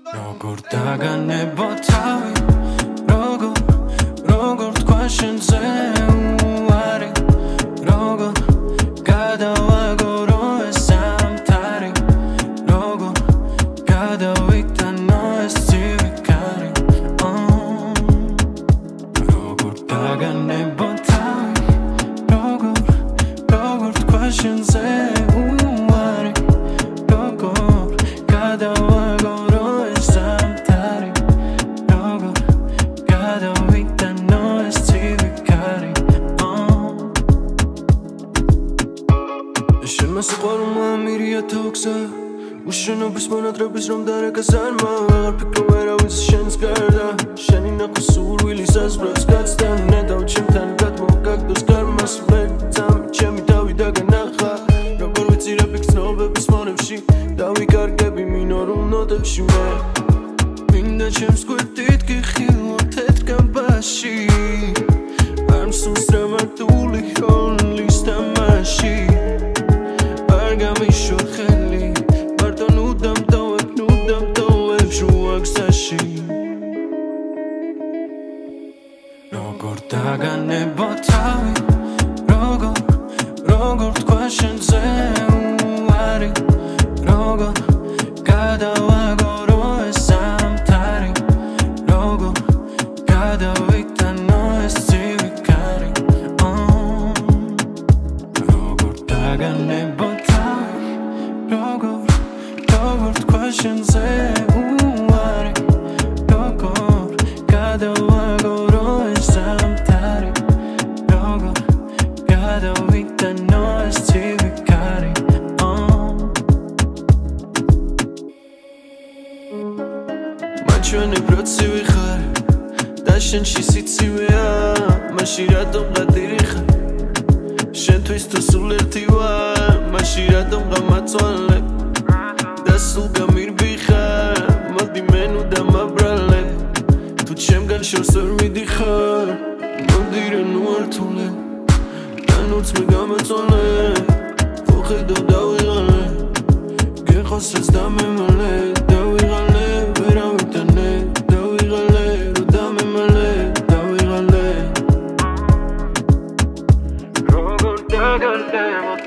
Როგორ დაგანებო თავი, როგორ თქვა შენზე უარი, როგორ გადავაგორო ეს ზამთარი, როგორ გადავიტანო ეს ცივი კარი. Როგორ დაგანებო თავი, როგორ თქვა შენზე უარი, როგორ გადავაგორო ეს ზამთარი, როგორ გადავიტანო ეს ცივი კარი. შენმა სიყვარულმა მირია თოქსა, უშენობის მონატრების რომ დარეკაზარმა, აღარ ფიქრო ვერავის შენს გარდა, შენი ნახვა სურვილი საზღვრავს გაცდა, ნედავ ჩემთან გადმოგაგდოს გარმას ვერცამი ჩემი თავი დაგანახა, როგორ ვიცირები გრძნობების მონებში, დავიკარგები მინორულ ნოტებში მე, მინდა ჩემს გვერდით გიხილო თეთრ გამბაში, არ მსურს დრამატული როლის თამაში, არ გამიშვა ხელი მარტო ნუდამტოვებ შუა გზაში. Როგორ დაგანებო თავი, როგორ თქვა შენზე უარი, როგორ გადავაგორო ეს ზამთარი, როგორ გადავიტანო ეს ცივი კარი. Როგორ დაგანებო თავი, როგორ თქვა შენზე უარი, როგორ გადავაგორო ეს ზამთარი, როგორ გადავიტანო ეს ცივი კარი. მაჩვენე პროცივი ხარ და შენში სიცივეა, მაშინ რატომ ყადირი ხარ, შენთვის თუ სულ ერთი ვარ, მაშინ რატომ გამაწვალებ და სულ გამირბი ხარ, მოდი მე ნუ დამაბრალე, თუ ჩემგან შორს ვერ მიდიხარ, მოდი რა ნუ ართულე და ნუც მე გამაწვალე, ხო ხედავ დავიღალე, გეხოს რაც დამემალე, დავიღალე ვერავითანე, დავიღალე რო დამემალე, დავიღალე. Როგორ დაგანებო